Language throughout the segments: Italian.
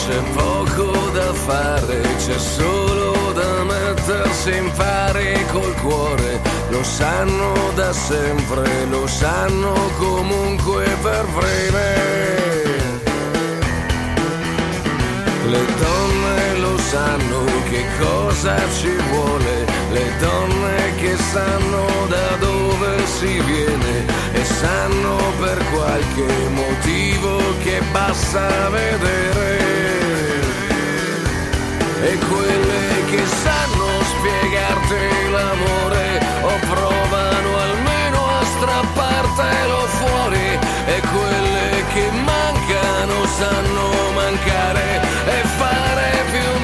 c'è poco da fare, c'è solo da mettersi in pari col cuore. Lo sanno da sempre, lo sanno comunque per prime. Le donne lo sanno che cosa ci vuole, le donne che sanno da dove si viene e sanno per qualche motivo che basta vedere. E quelle che sanno spiegarti l'amore o provano almeno a strappartelo fuori, e quelle che mancano sanno mancare e fare più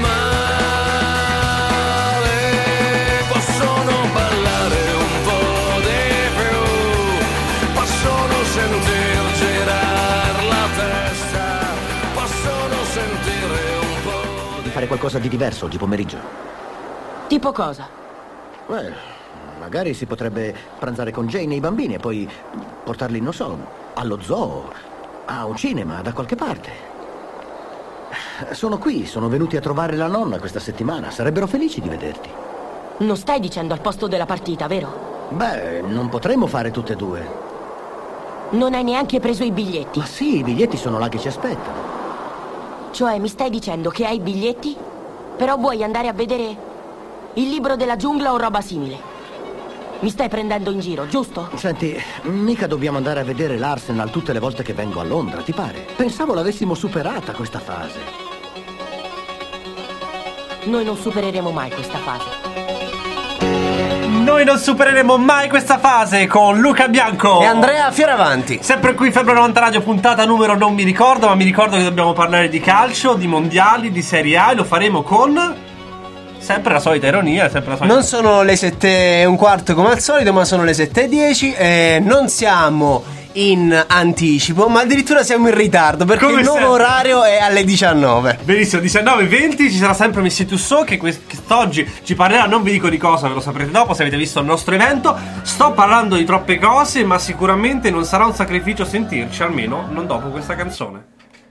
male. Possono ballare un po' di più, possono sentir girare la testa, possono sentire un po' di fare qualcosa di diverso oggi pomeriggio. Tipo cosa? Magari si potrebbe pranzare con Jane e i bambini e poi portarli, non so, allo zoo, a un cinema, da qualche parte. Sono qui, sono venuti a trovare la nonna questa settimana. Sarebbero felici di vederti. Non stai dicendo al posto della partita, vero? Beh, non potremmo fare tutte e due. Non hai neanche preso i biglietti? Ma sì, i biglietti sono là che ci aspettano. Cioè, mi stai dicendo che hai i biglietti? Però vuoi andare a vedere il libro della giungla o roba simile? Mi stai prendendo in giro, giusto? Senti, mica dobbiamo andare a vedere l'Arsenal tutte le volte che vengo a Londra, ti pare? Pensavo l'avessimo superata questa fase. Noi non supereremo mai questa fase. Noi non supereremo mai questa fase con Luca Bianco e Andrea Fioravanti. Sempre qui Febbre 90 Radio, puntata numero non mi ricordo, ma mi ricordo che dobbiamo parlare di calcio, di mondiali, di Serie A, e lo faremo con sempre la solita ironia, sempre la solita. Non sono le 7:15 come al solito, ma sono le 7:10. Non siamo in anticipo, ma addirittura siamo in ritardo, perché come il nuovo orario è alle 19. Benissimo, 19:20 ci sarà sempre Messi Tussò che quest'oggi ci parlerà, non vi dico di cosa, ve lo saprete dopo se avete visto il nostro evento. Sto parlando di troppe cose, ma sicuramente non sarà un sacrificio sentirci, almeno non dopo questa canzone.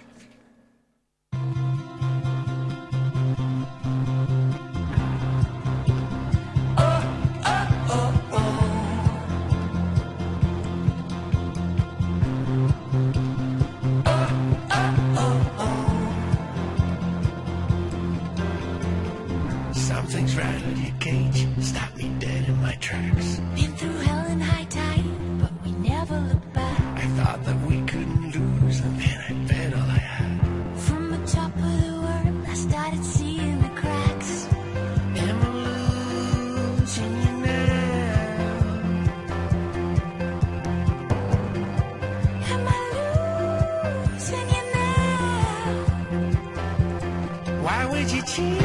Something's right with your cage, stop me dead in my tracks. Been through hell and high tide, but we never look back. I thought that we couldn't lose, and then I bet all I had. From the top of the world, I started seeing the cracks. Am I losing you now? Am I losing you now? Why would you cheat?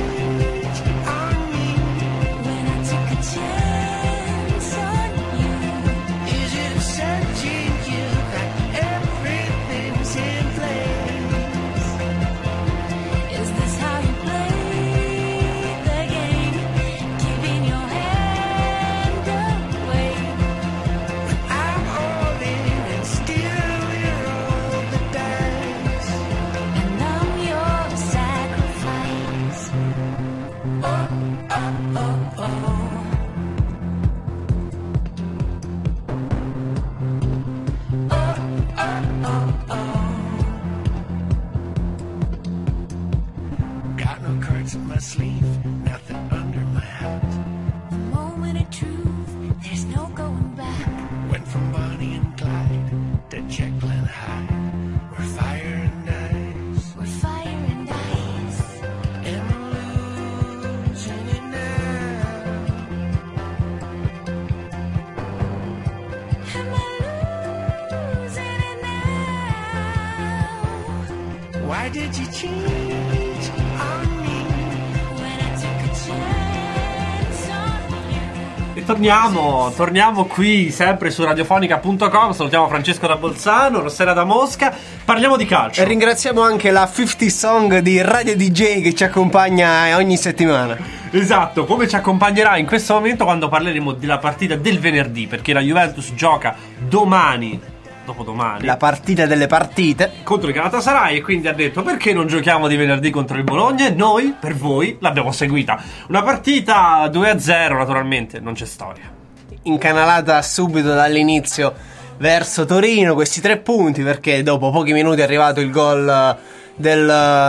Why did you change on me when I took a chance on you? E torniamo qui sempre su radiofonica.com. Salutiamo Francesco da Bolzano, Rossella da Mosca. Parliamo di calcio. E ringraziamo anche la 50 Song di Radio DJ che ci accompagna ogni settimana. Esatto, come ci accompagnerà in questo momento quando parleremo della partita del venerdì, perché la Juventus gioca domani dopodomani, la partita delle partite contro il Galatasaray, e quindi ha detto: perché non giochiamo di venerdì contro il Bologna? E noi, per voi, l'abbiamo seguita. Una partita 2-0, naturalmente, non c'è storia. incanalata subito dall'inizio verso Torino, questi 3 punti, perché dopo pochi minuti è arrivato il gol del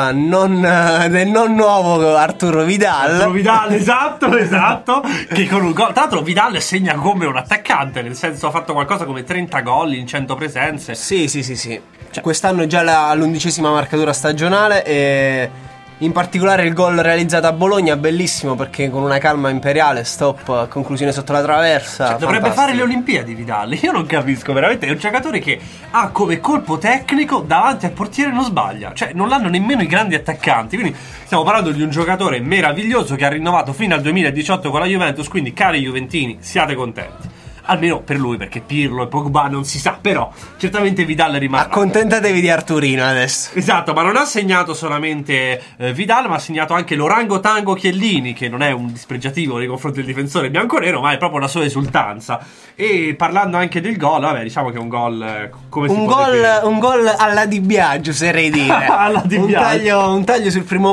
non nuovo Arturo Vidal. Esatto, che con un gol, tra l'altro Vidal segna come un attaccante, nel senso ha fatto qualcosa come 30 gol in 100 presenze. Sì. Quest'anno è già l'11ª marcatura stagionale, e in particolare il gol realizzato a Bologna, bellissimo, perché con una calma imperiale, stop, conclusione sotto la traversa. Dovrebbe fantastico. fare le Olimpiadi Vidal. Io non capisco, veramente. È un giocatore che ha come colpo tecnico davanti al portiere non sbaglia. Cioè non l'hanno nemmeno i grandi attaccanti. Quindi stiamo parlando di un giocatore meraviglioso che ha rinnovato fino al 2018 con la Juventus. Quindi cari juventini, siate contenti. Almeno per lui, perché Pirlo e Pogba non si sa. Però certamente Vidal rimarrà. Accontentatevi di Arturino adesso. Esatto, ma non ha segnato solamente Vidal, ma ha segnato anche l'orangotango Chiellini, che non è un dispregiativo nei confronti del difensore bianconero, ma è proprio la sua esultanza. E parlando anche del gol, vabbè, diciamo che è un gol come si può definire? Un gol alla Di Biagio, oserei dire. Alla Di Biagio. Un taglio sul primo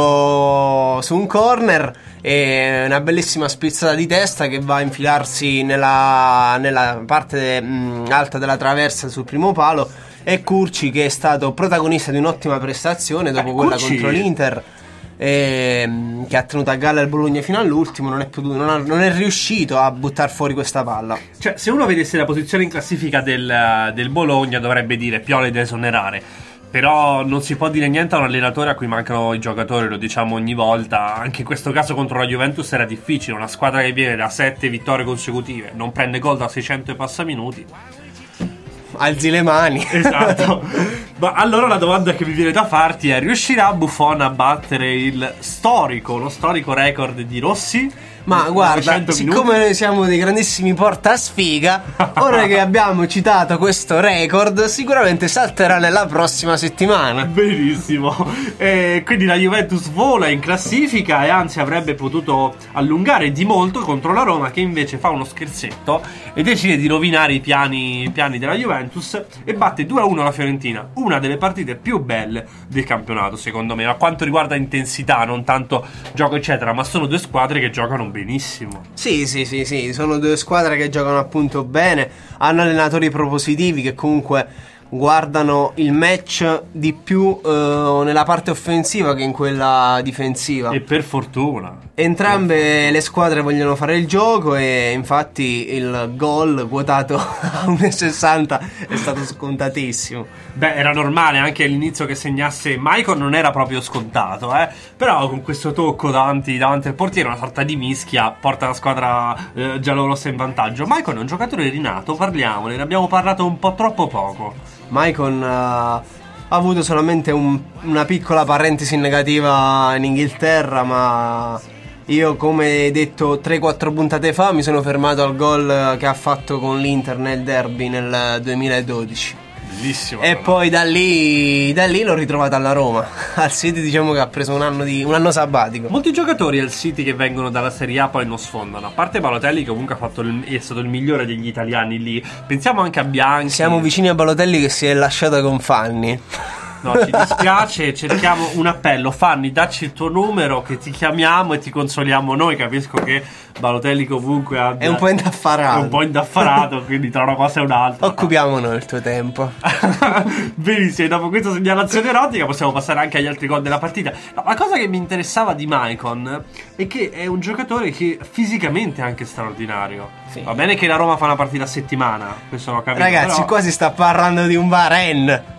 palo su un corner, e una bellissima spizzata di testa che va a infilarsi nella parte alta della traversa sul primo palo. E Curci, che è stato protagonista di un'ottima prestazione dopo quella Curci contro l'Inter, che ha tenuto a galla il Bologna fino all'ultimo, non è riuscito a buttare fuori questa palla. Cioè, se uno vedesse la posizione in classifica del Bologna, dovrebbe dire Pioli da esonerare. Però non si può dire niente a un allenatore a cui mancano i giocatori, lo diciamo ogni volta. Anche in questo caso contro la Juventus era difficile. Una squadra che viene da 7 vittorie consecutive, non prende gol da 600 e passa minuti. Alzi le mani. Esatto. Ma allora la domanda che mi viene da farti è: riuscirà Buffon a battere lo storico record di Rossi? Ma guarda, 900 siccome minuti? noi siamo dei grandissimi portasfiga, ora che abbiamo citato questo record, sicuramente salterà nella prossima settimana. Benissimo. Quindi la Juventus vola in classifica, e anzi avrebbe potuto allungare di molto contro la Roma, che invece fa uno scherzetto e decide di rovinare i piani della Juventus e batte 2-1 la Fiorentina. Una delle partite più belle del campionato, secondo me, a quanto riguarda intensità, non tanto gioco eccetera, ma sono due squadre che giocano benissimo. Sì, sono 2 squadre che giocano appunto bene, hanno allenatori propositivi che comunque guardano il match di più nella parte offensiva che in quella difensiva. E per fortuna. Entrambe le squadre vogliono fare il gioco, e infatti il gol quotato a 1,60 è stato scontatissimo. Beh, era normale anche all'inizio che segnasse Maicon, non era proprio scontato, però con questo tocco davanti al portiere, una sorta di mischia, porta la squadra giallorossa in vantaggio. Maicon è un giocatore rinato, parliamone, ne abbiamo parlato un po' troppo poco. Maicon ha avuto solamente una piccola parentesi negativa in Inghilterra, ma io, come detto 3-4 puntate fa, mi sono fermato al gol che ha fatto con l'Inter nel derby nel 2012. Bellissimo. E poi da lì l'ho ritrovato alla Roma. Al City diciamo che ha preso un anno sabbatico. Molti giocatori al City che vengono dalla Serie A poi non sfondano. A parte Balotelli, che comunque è stato il migliore degli italiani lì. Pensiamo anche a Bianchi. Siamo vicini a Balotelli, che si è lasciato con Fanni. No, ci dispiace, cerchiamo un appello. Fanni, dacci il tuo numero, che ti chiamiamo e ti consoliamo noi. Capisco che Balotelli comunque è un po' indaffarato, quindi tra una cosa e un'altra. Occupiamonos il tuo tempo. Benissimo, dopo questa segnalazione erotica possiamo passare anche agli altri gol della partita. No, la cosa che mi interessava di Maicon è che è un giocatore che fisicamente è anche straordinario. Sì. Va bene che la Roma fa una partita a settimana, questo l'ho capito. Ragazzi, però... qua si sta parlando di un Varenne.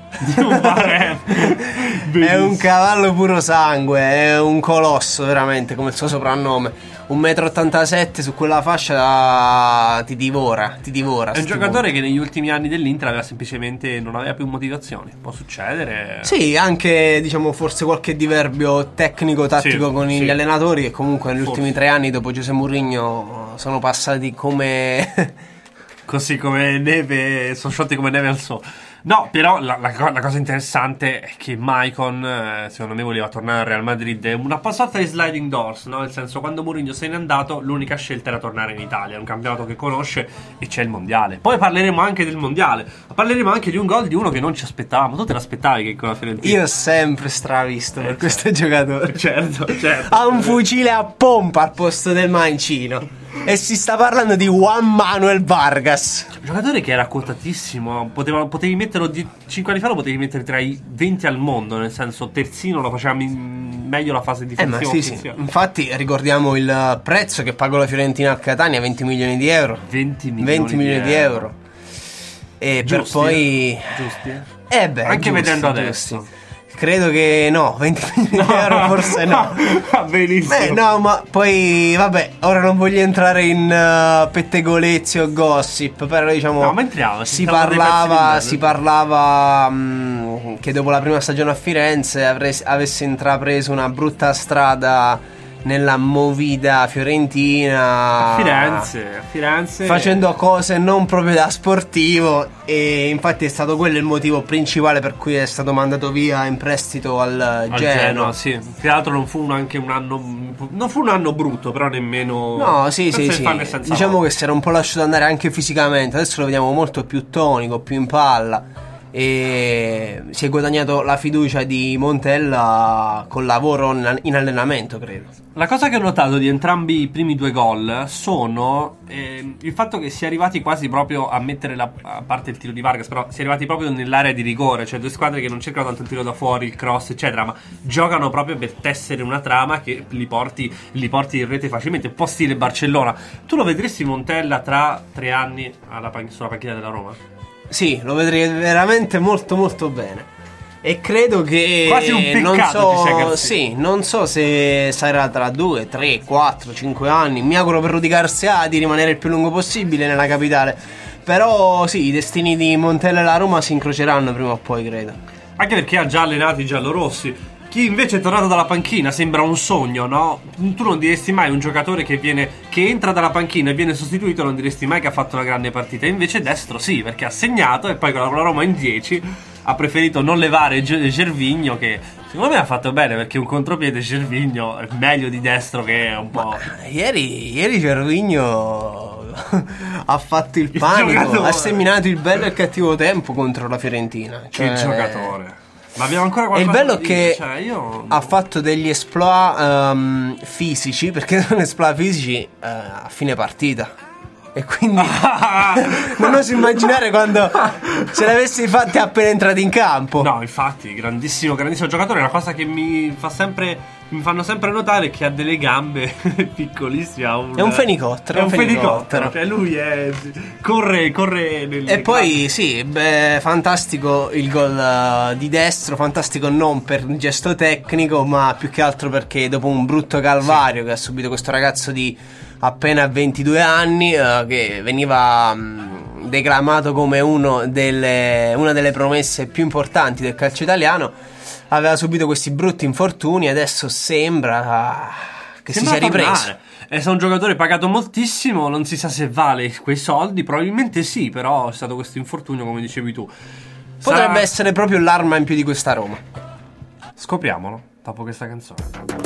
È un cavallo puro sangue, è un colosso veramente, come il suo soprannome. 1,87 m su quella fascia ti divora. È un giocatore che negli ultimi anni dell'Inter aveva semplicemente non aveva più motivazioni. Può succedere. Sì, anche diciamo forse qualche diverbio tecnico-tattico con gli allenatori, che comunque negli ultimi 3 anni dopo José Mourinho sono passati come così come neve, sono sciolti come neve al sole. No, però la cosa interessante è che Maicon, secondo me, voleva tornare al Real Madrid. È una sorta di sliding doors, no? Nel senso, quando Mourinho se n'è andato, l'unica scelta era tornare in Italia. È un campionato che conosce e c'è il mondiale. Poi parleremo anche del mondiale. Parleremo anche di un gol di uno che non ci aspettavamo. Tu te l'aspettavi che con la Fiorentina? Io ho sempre stravisto per questo giocatore. Certo. Ha un fucile a pompa al posto del mancino. E si sta parlando di Juan Manuel Vargas. Un giocatore che era quotatissimo. Potevi metterlo 5 anni fa, lo potevi mettere tra i 20 al mondo. Nel senso, terzino lo faceva meglio la fase difensiva. Ma sì. Infatti, ricordiamo il prezzo che pagò la Fiorentina al Catania: 20 milioni di euro. 20 milioni di euro. E Giusti, per poi. Giusti? Beh, anche giusti, vedendo adesso. Giusti. Credo che no, 20 milioni di euro forse no. Va benissimo. Beh, no, ma poi vabbè, ora non voglio entrare in pettegolezzi o gossip, però diciamo no, ma entriamo, si parlava che dopo la prima stagione a Firenze avesse intrapreso una brutta strada nella movida fiorentina a Firenze facendo cose non proprio da sportivo, e infatti è stato quello il motivo principale per cui è stato mandato via in prestito al Genoa. Sì. Tra l'altro non fu un anno brutto, però nemmeno. No, sì. Diciamo che si era un po' lasciato andare anche fisicamente. Adesso lo vediamo molto più tonico, più in palla, e si è guadagnato la fiducia di Montella col lavoro in allenamento, credo. La cosa che ho notato di entrambi i primi due gol sono il fatto che si è arrivati quasi proprio a mettere a parte il tiro di Vargas, però si è arrivati proprio nell'area di rigore, cioè due squadre che non cercano tanto il tiro da fuori, il cross eccetera, ma giocano proprio per tessere una trama che li porti in rete facilmente, un po' stile Barcellona. Tu lo vedresti Montella tra 3 anni sulla panchina della Roma? Sì, lo vedrei veramente molto molto bene. E credo che quasi un peccato non so se sarà tra 2, 3, 4, 5 anni. Mi auguro per Rudy Garcia di rimanere il più lungo possibile nella capitale. Però sì, i destini di Montella e la Roma si incroceranno prima o poi, credo. Anche perché ha già allenato i giallorossi. Chi invece è tornato dalla panchina sembra un sogno, no? Tu non diresti mai un giocatore che entra dalla panchina e viene sostituito, non diresti mai che ha fatto una grande partita. Invece Destro sì, perché ha segnato e poi con la Roma in 10 ha preferito non levare Gervinho, che secondo me ha fatto bene, perché un contropiede Gervinho è meglio di Destro, che è un po'. Ieri Gervinho ha fatto il panico, ha seminato il bello e il cattivo tempo contro la Fiorentina. Che giocatore. Ma abbiamo ancora E qualcosa il bello da è che dire? ha fatto degli exploit fisici, perché sono exploit fisici a fine partita. E quindi non oso immaginare quando ce l'avessi fatti appena entrati in campo. No, infatti, grandissimo giocatore. È una cosa che mi fanno sempre notare, che ha delle gambe piccolissime. È un fenicottero. È un fenicottero. Cioè lui corre e poi sì, fantastico il gol di Destro. Fantastico non per un gesto tecnico, ma più che altro perché dopo un brutto calvario che ha subito questo ragazzo di appena 22 anni, che veniva declamato come una delle promesse più importanti del calcio italiano, aveva subito questi brutti infortuni. Adesso sembra che si sia ripreso. È un giocatore pagato moltissimo, non si sa se vale quei soldi, probabilmente sì, però è stato questo infortunio, come dicevi tu. Potrebbe essere proprio l'arma in più di questa Roma. Scopriamolo dopo questa canzone.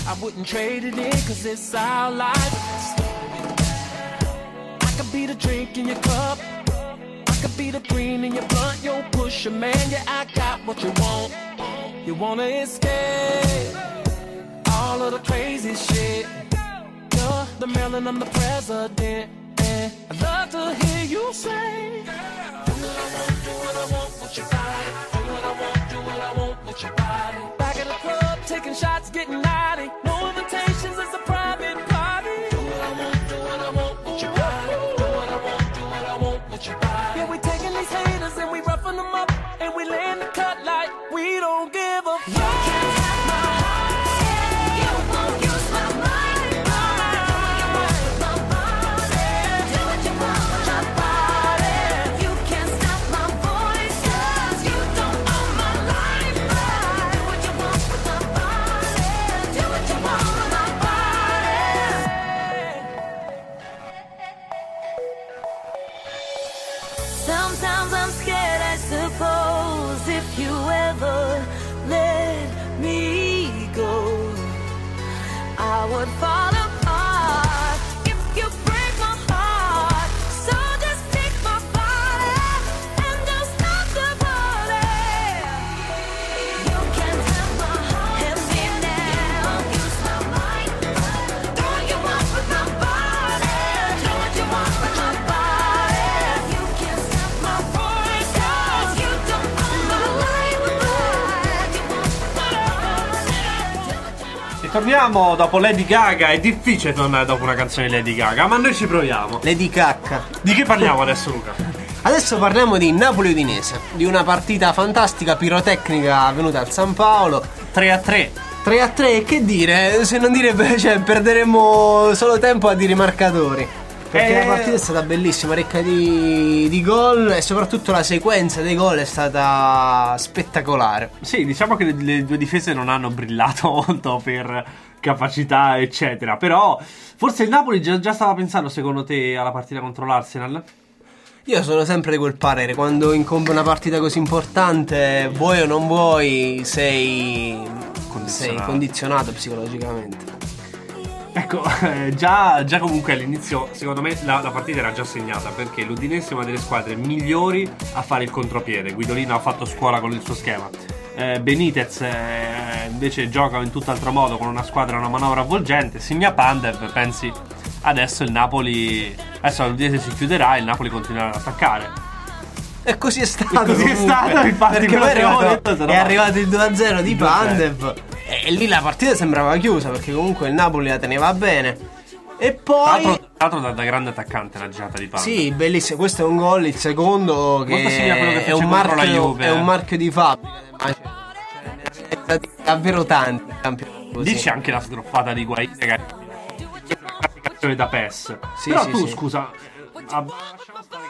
I wouldn't trade it in, cause it's our life. I could be the drink in your cup, I could be the green in your blunt. Yo, pusher, man, yeah, I got what you want. You wanna escape all of the crazy shit. You're the Maryland, I'm the president, and I'd love to hear you say, do what I want with your body. Do what I want, do what I want with your body. Back at the club, taking shots, getting naughty. No invitations, it's a private party. Do what I want, do what I want with your body. Do what I want, do what I want with your body. Yeah, we taking these haters and we roughing them up, and we laying the cut like we don't give a fuck. Sometimes I'm scared, I suppose, if you ever let me go, I would fall apart if you break my heart. So just take my body and don't stop the party. You can have my heart and me now. Use my mind, do what you want with my body. Do what you want with my body. You can't stop my voice, 'cause you don't own my life. Torniamo dopo Lady Gaga. È difficile tornare dopo una canzone di Lady Gaga, ma noi ci proviamo. Lady Cacca. Di che parliamo adesso, Luca? Adesso parliamo di Napoli-Udinese, di una partita fantastica pirotecnica avvenuta al San Paolo. 3-3. 3-3, e che dire? Se non dire, cioè, perderemo solo tempo a dire i marcatori. Perché la partita è stata bellissima, ricca di gol, e soprattutto la sequenza dei gol è stata spettacolare. Sì, diciamo che le due difese non hanno brillato molto per capacità, eccetera. Però forse il Napoli già stava pensando, secondo te, alla partita contro l'Arsenal? Io sono sempre di quel parere, quando incombe una partita così importante, vuoi o non vuoi, sei condizionato psicologicamente. Ecco, già comunque all'inizio, secondo me, la partita era già segnata, perché l'Udinese è una delle squadre migliori a fare il contropiede. Guidolino ha fatto scuola con il suo schema. Benitez invece gioca in tutt'altro modo, con una squadra, una manovra avvolgente. Segna Pandev, pensi adesso il Napoli, adesso l'Udinese si chiuderà e il Napoli continuerà ad attaccare. E così è stato. Così è stato, infatti, perché poi è arrivato il 2-0 di 2-0. Pandev. E lì la partita sembrava chiusa, perché comunque il Napoli la teneva bene. E poi Tra l'altro da grande attaccante la girata di Pandev. sì, bellissimo. Questo è un gol, il secondo, che Molto simile a quello che è fece un contro la marchio, Juve. è un marchio di fabbrica. Davvero tanti campioni così. Dici anche la sgroppata di Guaita, che è una classificazione da PES. Sì, Però sì, tu, sì. scusa, lasciamo stare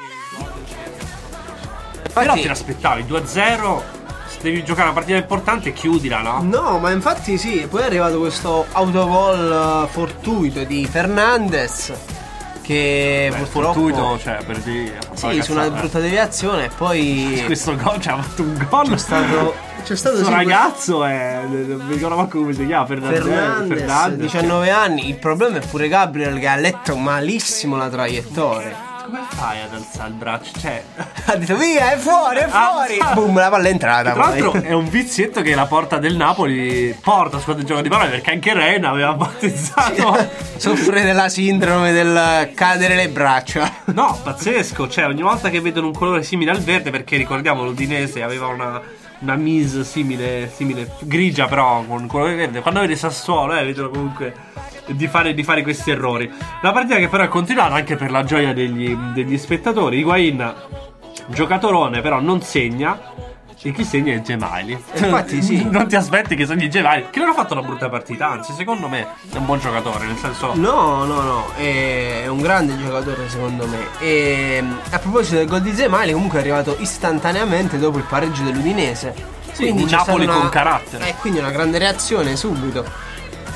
che però Infatti- te l'aspettavi 2-0, se devi giocare una partita importante chiudila, no? No, ma infatti sì, poi è arrivato questo autogol fortuito di Fernandes, che Beh, purtroppo fortuito, cioè, per dire, sì, su una brutta deviazione, e poi questo gol, ci ha fatto un gol. c'è stato questo sì, ragazzo è, non mi ricordo manco come si chiama, Fernandes, 19 anni. Il problema è pure Gabriel, che ha letto malissimo la traiettoria. Come fai ad alzare il braccio? Cioè, Ha detto via, è fuori, boom, la palla è entrata. tra l'altro poi. è un vizietto che la porta del Napoli porta squadra di gioco di pallone, perché anche Reina aveva battezzato. Soffre della sindrome del cadere le braccia. No, pazzesco, cioè ogni volta che vedono un colore simile al verde, perché ricordiamo l'Udinese aveva una mise simile grigia, però con colore verde. Quando vede Sassuolo vedono comunque di fare questi errori. La partita che però è continuata anche per la gioia degli spettatori. Higuain, giocatorone, però non segna, e chi segna è Gemayli. Infatti sì. Non ti aspetti che segni Gemayli, che non ha fatto una brutta partita, anzi secondo me è un buon giocatore, nel senso No, è un grande giocatore secondo me. E a proposito del gol di Gemayli, comunque è arrivato istantaneamente dopo il pareggio dell'Udinese. Sì, un c'è Napoli stata con carattere. Quindi una grande reazione subito.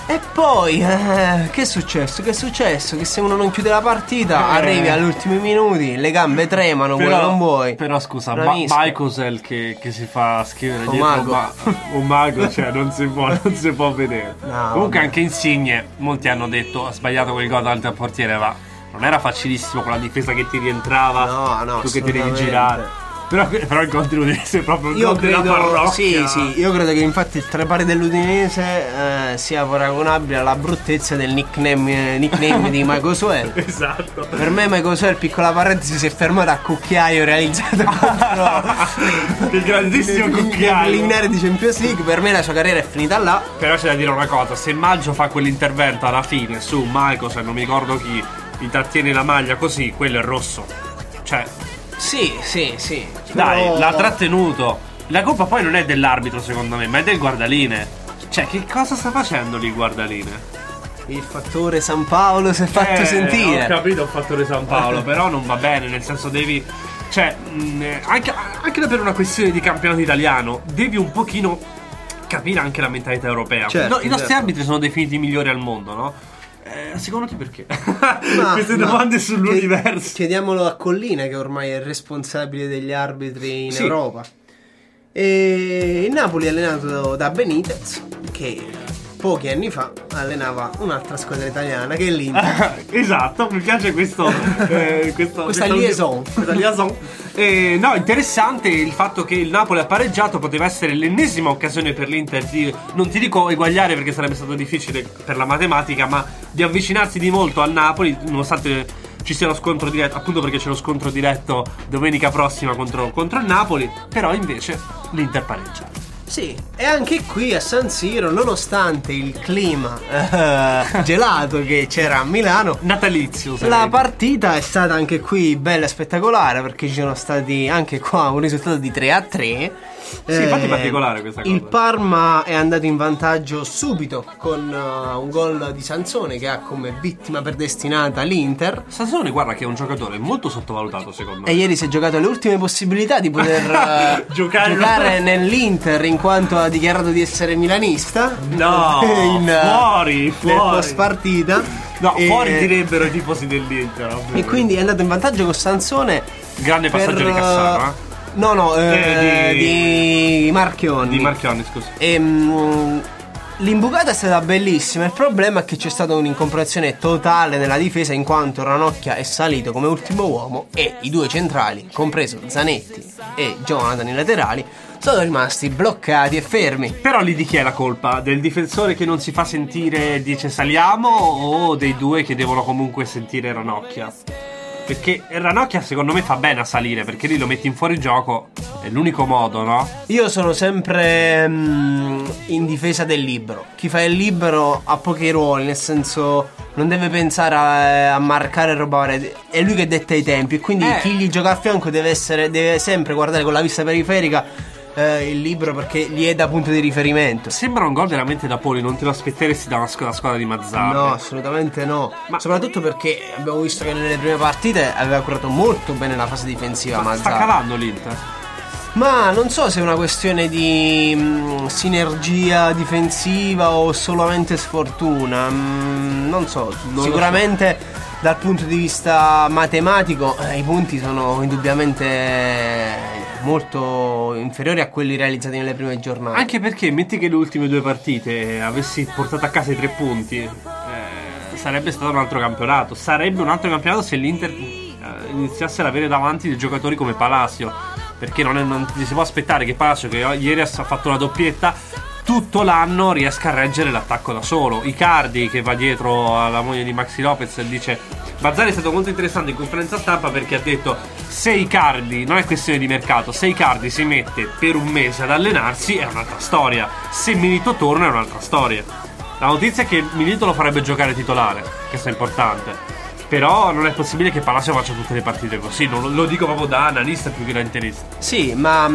E poi, che è successo? Che se uno non chiude la partita, arrivi agli ultimi minuti, le gambe tremano, vuoi non vuoi. Però scusa, Bravissimo. Michael che si fa scrivere Un dietro mago. un mago, cioè non si può vedere. No, Comunque vabbè. anche Insigne, molti hanno detto ha sbagliato quel gol davanti al portiere, ma non era facilissimo con la difesa che ti rientrava, No, tu che ti devi assolutamente. girare. Però il gol deve essere proprio il Io gol della credo, parrocchia. sì, io credo che infatti il tre pari dell'Udinese sia paragonabile alla bruttezza del nickname di Michael Suel. Esatto. Per me Michael Suel, piccola parentesi, si è fermato a cucchiaio realizzato contro Il grandissimo i cucchiaio. preliminari di Champions League. Per me la sua carriera è finita là. Però c'è da dire una cosa, se Maggio fa quell'intervento alla fine su Michael, se non mi ricordo chi, intrattiene la maglia così, quello è rosso. Cioè, Sì. dai, Però- l'ha trattenuto. La colpa poi non è dell'arbitro secondo me, ma è del guardaline. Cioè, che cosa sta facendo lì il guardaline? Il fattore San Paolo si è fatto sentire. Ho capito il fattore San Paolo, però non va bene, nel senso devi... Cioè, anche per una questione di campionato italiano, devi un pochino capire anche la mentalità europea. Certo, No, i nostri certo. arbitri sono definiti i migliori al mondo, no? Secondo te perché? Ma- Queste ma- domande sull'universo. Chiediamolo a Collina, che ormai è il responsabile degli arbitri in Sì. Europa. E il Napoli è allenato da Benitez, che pochi anni fa allenava un'altra squadra italiana, che è l'Inter. Esatto, mi piace questa liaison. Questa liaison. No, interessante il fatto che il Napoli ha pareggiato, poteva essere l'ennesima occasione per l'Inter di, non ti dico eguagliare perché sarebbe stato difficile per la matematica, ma di avvicinarsi di molto al Napoli, nonostante ci sia lo scontro diretto, appunto perché c'è lo scontro diretto domenica prossima contro il Napoli, però invece l'Inter pareggia. Sì, e anche qui a San Siro, nonostante il clima gelato che c'era a Milano, Natalizio, la sarebbe. partita è stata anche qui bella e spettacolare, perché ci sono stati anche qua un risultato di 3-3. Sì, infatti è particolare questa cosa. Il Parma è andato in vantaggio subito con un gol di Sansone, che ha come vittima predestinata l'Inter. Sansone, guarda che è un giocatore molto sottovalutato secondo me. E ieri si è giocato le ultime possibilità di poter giocare nell'Inter, in quanto ha dichiarato di essere milanista. No, fuori. Nel post partita. No, E- fuori direbbero i tifosi dell'Inter. ovvio. E quindi è andato in vantaggio con Sansone. Grande passaggio per, di Cassano, No, di Marchionni. Di Marchionni, scusa. L'imbucata è stata bellissima. Il problema è che c'è stata un'incomprensione totale nella difesa, in quanto Ranocchia è salito come ultimo uomo e i due centrali, compreso Zanetti e Jonathan, i laterali, sono rimasti bloccati e fermi. Però lì di chi è la colpa? Del difensore che non si fa sentire e dice saliamo, o dei due che devono comunque sentire Ranocchia? Perché Ranocchia secondo me fa bene a salire, perché lì lo metti in fuorigioco, è l'unico modo, no? Io sono sempre in difesa del libero. Chi fa il libero ha pochi ruoli, nel senso non deve pensare a marcare e roba varia. È lui che detta i tempi, e quindi chi gli gioca a fianco deve sempre guardare con la vista periferica il libero, perché gli è da punto di riferimento. Sembra un gol veramente da Poli, non te lo aspetteresti da una squadra di Mazzarri. No, assolutamente no. Ma- soprattutto perché abbiamo visto che nelle prime partite aveva curato molto bene la fase difensiva Ma sta Mazzarri. calando l'Inter. Ma non so se è una questione di sinergia difensiva o solamente sfortuna. Non so. lo Sicuramente dal punto di vista matematico i punti sono indubbiamente molto inferiori a quelli realizzati nelle prime giornate. Anche perché metti che le ultime due partite avessi portato a casa i 3 punti, sarebbe stato un altro campionato. Sarebbe un altro campionato se l'Inter iniziasse ad avere davanti dei giocatori come Palacio, perché non ti si può aspettare che Palacio, che ieri ha fatto una doppietta, tutto l'anno riesca a reggere l'attacco da solo. Icardi, che va dietro alla moglie di Maxi Lopez, e dice: Mazzarri è stato molto interessante in conferenza stampa, perché ha detto: se Icardi, non è questione di mercato, se Icardi si mette per un mese ad allenarsi è un'altra storia, se Milito torna è un'altra storia. La notizia è che Milito lo farebbe giocare titolare, questo è importante. Però non è possibile che Palacio faccia tutte le partite così, lo dico proprio da analista più che da interista. Sì, ma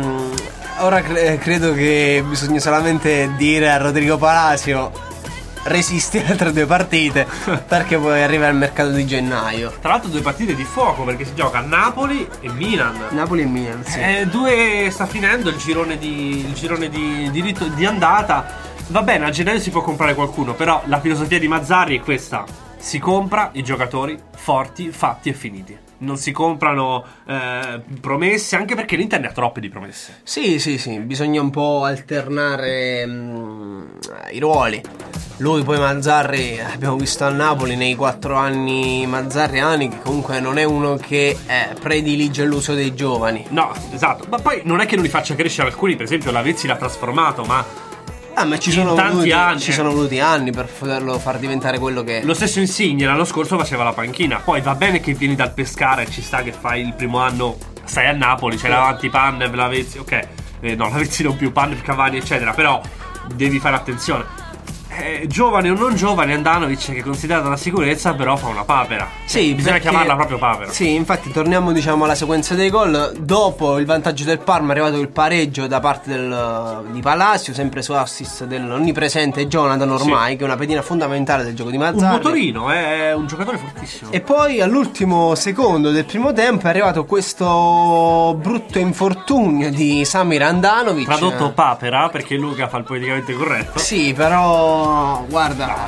ora credo che bisogna solamente dire a Rodrigo Palacio: resisti le altre 2 partite, perché poi arriva il mercato di gennaio. Tra l'altro 2 partite di fuoco, perché si gioca a Napoli e Milan. Napoli e Milan, sì. 2 sta finendo il girone di andata. Va bene, a gennaio si può comprare qualcuno, però la filosofia di Mazzarri è questa: si compra i giocatori forti, fatti e finiti. Non si comprano promesse, anche perché l'Inter ne ha troppe di promesse. Sì, bisogna un po' alternare i ruoli. Lui poi Mazzarri, abbiamo visto a Napoli nei 4 anni mazzarriani, che comunque non è uno che predilige l'uso dei giovani. No, esatto, ma poi non è che non li faccia crescere alcuni, per esempio Lavezzi l'ha trasformato, ma ci sono voluti anni per poterlo far diventare quello che è. Lo stesso Insigne l'anno scorso faceva la panchina. Poi va bene che vieni dal Pescara e ci sta che fai il primo anno, stai a Napoli, c'è davanti Pandev, Lavezzi, ok, no, Lavezzi non più, Pandev, Cavani eccetera, però devi fare attenzione. Giovane o non giovane, Andanovic, che è considerato una sicurezza, però fa una papera. Sì, bisogna chiamarla proprio papera. Sì, infatti torniamo diciamo alla sequenza dei gol. Dopo il vantaggio del Parma è arrivato il pareggio da parte di Palacio, sempre su assist dell'onnipresente Jonathan ormai, che è una pedina fondamentale del gioco di Mazzarri. Un motorino, è un giocatore fortissimo. E poi all'ultimo secondo del primo tempo è arrivato questo brutto infortunio di Samir Andanovic. Tradotto papera, perché Luca fa il politicamente corretto. Sì, però guarda,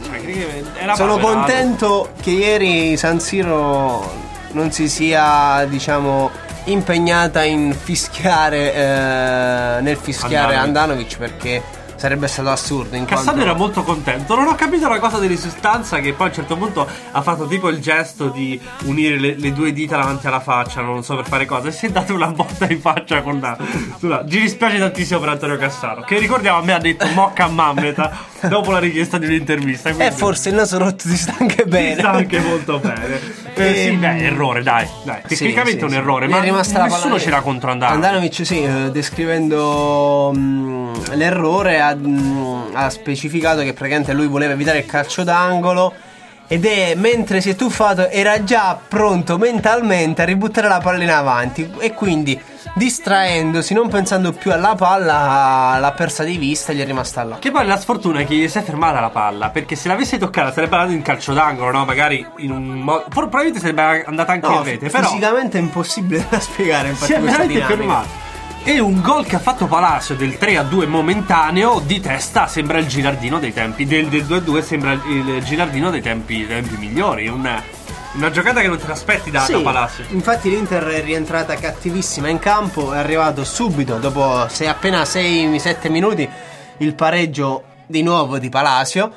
sono contento che ieri San Siro non si sia, diciamo, impegnata in fischiare nel fischiare Andanovic, perché sarebbe stato assurdo. Cassano era molto contento. Non ho capito la cosa di risultanza, che poi a un certo punto ha fatto tipo il gesto di unire le due dita davanti alla faccia, non so per fare cosa, e si è dato una botta in faccia con la. Ci dispiace tantissimo per Antonio Cassano, che ricordiamo a me ha detto mocca a Mammeta dopo la richiesta di un'intervista. E forse il naso rotto ti sta anche bene. Ti sta anche molto bene. Sì, beh, errore, dai. Tecnicamente è un errore, ma nessuno ce l'ha contro Andanovic, descrivendo l'errore ha specificato che praticamente lui voleva evitare il calcio d'angolo, ed mentre si è tuffato era già pronto mentalmente a ributtare la palla in avanti, e quindi distraendosi, non pensando più alla palla, l'ha persa di vista e gli è rimasta là. Che poi la sfortuna è che gli si è fermata la palla, perché se l'avesse toccata sarebbe andata in calcio d'angolo, no? Magari in un modo, probabilmente sarebbe andata anche in rete, però fisicamente è impossibile da spiegare, infatti, si è veramente fermato. E un gol che ha fatto Palacio del 3-2 momentaneo di testa sembra il Gilardino dei tempi del 2-2, sembra il Gilardino dei tempi migliori. Una giocata che non te l'aspetti da Palacio. Infatti l'Inter è rientrata cattivissima in campo, è arrivato subito dopo appena 6-7 minuti il pareggio di nuovo di Palacio,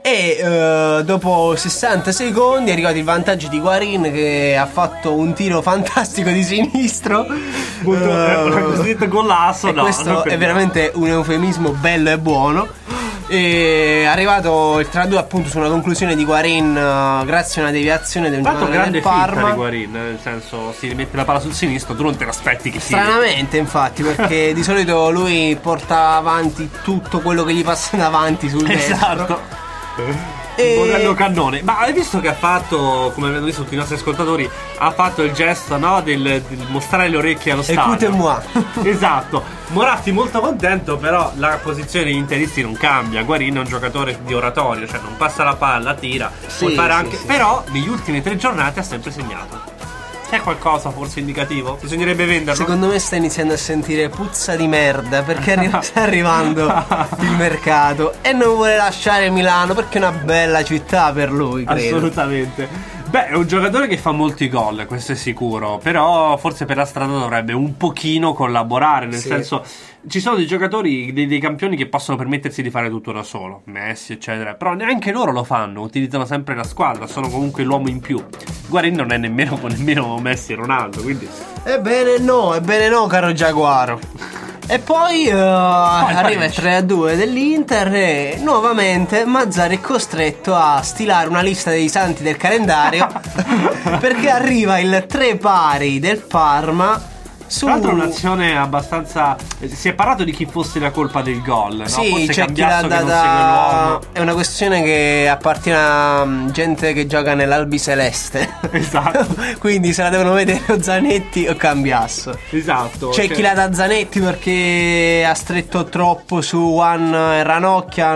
e dopo 60 secondi è arrivato il vantaggio di Guarin, che ha fatto un tiro fantastico di sinistro, cosiddetto golasso. No, questo è veramente un eufemismo bello e buono. E è arrivato il 3-2 appunto su una conclusione di Guarin, grazie a una deviazione del giocatore del Parma. Di Guarin, nel senso, si rimette la palla sul sinistro, tu non te l'aspetti che stranamente infatti, perché di solito lui porta avanti tutto quello che gli passa davanti sul destro. Esatto. Il modello cannone. Ma hai visto che ha fatto, come abbiamo visto tutti i nostri ascoltatori, ha fatto il gesto, no, del mostrare le orecchie allo stadio. Écoutez-moi. Esatto. Moratti molto contento, però la posizione degli interisti non cambia. Guarin è un giocatore di oratorio, cioè non passa la palla, tira, può fare anche. Però negli ultimi 3 giornate ha sempre segnato. C'è qualcosa forse indicativo? Bisognerebbe venderlo? Secondo me sta iniziando a sentire puzza di merda, perché sta arrivando il mercato e non vuole lasciare Milano, perché è una bella città per lui, credo. Assolutamente. Beh, è un giocatore che fa molti gol, questo è sicuro, però forse per la strada dovrebbe un pochino collaborare, nel senso, ci sono dei giocatori, dei campioni che possono permettersi di fare tutto da solo, Messi eccetera, però neanche loro lo fanno, utilizzano sempre la squadra, sono comunque l'uomo in più. Guarin non è nemmeno Messi e Ronaldo, quindi ebbene no, caro Giaguaro. E poi arriva il 3-2 dell'Inter e nuovamente Mazzarri è costretto a stilare una lista dei santi del calendario perché arriva il 3 pari del Parma. Tra l'altro è un'azione abbastanza. Si è parlato di chi fosse la colpa del gol, no? Sì, forse c'è chi l'ha data. È una questione che appartiene a gente che gioca nell'Albiceleste. Esatto. Quindi se la devono vedere o Zanetti o Cambiasso. Esatto. C'è chi l'ha da Zanetti perché ha stretto troppo su Juan e Ranocchia,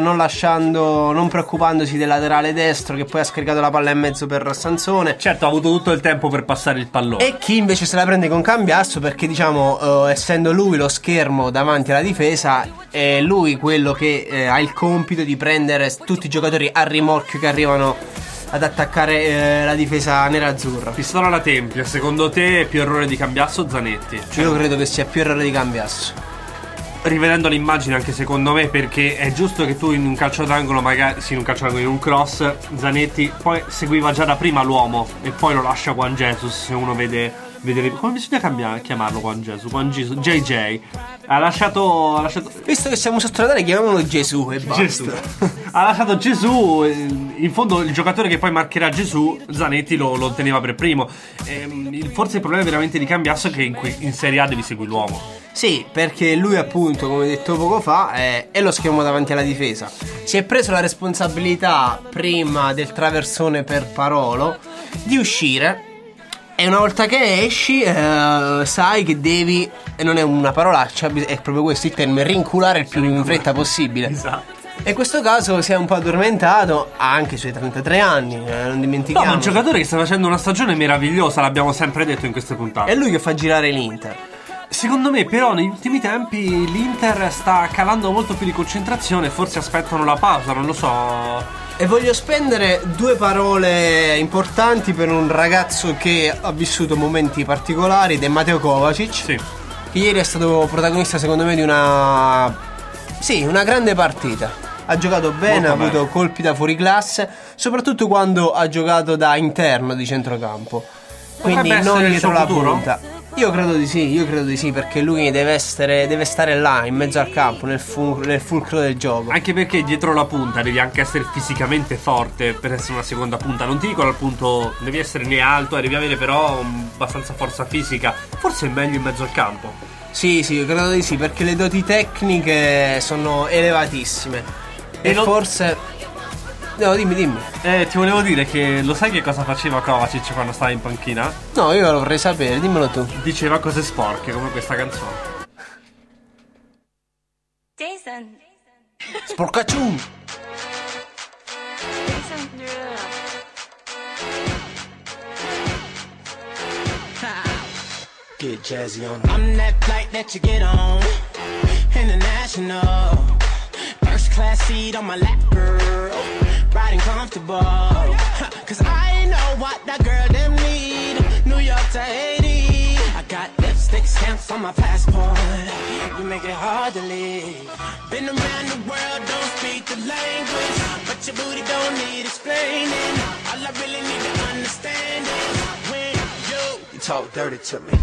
non preoccupandosi del laterale destro, che poi ha scaricato la palla in mezzo per Sansone. Certo, ha avuto tutto il tempo per passare il pallone. E chi invece se la prende con Cambiasso perché perché diciamo essendo lui lo schermo davanti alla difesa, è lui quello che ha il compito di prendere tutti i giocatori a rimorchio che arrivano ad attaccare la difesa nerazzurra. Pistola alla tempia, secondo te è più errore di Cambiasso o Zanetti? Io credo che sia più errore di Cambiasso. Rivedendo l'immagine, anche secondo me, perché è giusto che tu in un calcio d'angolo, magari sì, in un calcio d'angolo, in un cross, Zanetti poi seguiva già da prima l'uomo e poi lo lascia Juan Jesus. Se uno vede come bisogna chiamarlo Juan Jesus, JJ ha lasciato visto che siamo sottostradali, chiamiamolo Gesù e basta. Gesù. Ha lasciato Gesù, in fondo il giocatore che poi marcherà Gesù, Zanetti lo teneva per primo. Forse il problema veramente di Cambiasso è che in Serie A devi seguire l'uomo. Sì, perché lui appunto, come detto poco fa, è lo schermo davanti alla difesa. Si è preso la responsabilità prima del traversone per Parolo di uscire, e una volta che esci sai che devi, e non è una parolaccia, è proprio questo il termine, rinculare il più in fretta possibile. Esatto. E in questo caso si è un po' addormentato, ha anche i suoi 33 anni, non dimentichiamo. No, ma un giocatore che sta facendo una stagione meravigliosa, l'abbiamo sempre detto in queste puntate. È lui che fa girare l'Inter. Secondo me però negli ultimi tempi l'Inter sta calando molto più di concentrazione, forse aspettano la pausa, non lo so. E voglio spendere 2 parole importanti per un ragazzo che ha vissuto momenti particolari, ed è Mateo Kovacic. Sì. Che ieri è stato protagonista secondo me di una grande partita. Ha giocato bene, ha avuto colpi da fuori classe, soprattutto quando ha giocato da interno di centrocampo. Quindi non dietro la punta. Io credo di sì, perché lui deve stare là, in mezzo al campo, nel fulcro del gioco. Anche perché dietro la punta devi anche essere fisicamente forte per essere una seconda punta. Non ti dico al punto, devi essere né alto, devi avere però abbastanza forza fisica. Forse è meglio in mezzo al campo. Sì, credo di sì, perché le doti tecniche sono elevatissime. E forse... No, dimmi. Ti volevo dire che lo sai che cosa faceva Kovacic quando stava in panchina? No, io lo vorrei sapere, dimmelo tu. Diceva cose sporche, come questa canzone. Jason. Sporcacciun. Get jazzy on. I'm that flight that you get on. International. First class seat on my lap, girl. Riding comfortable. Cause I know what that girl them need. New York to Haiti. I got lipstick stamps on my passport. You make it hard to leave. Been around the world, don't speak the language. But your booty don't need explaining. All I really need to understand is when you talk dirty to me.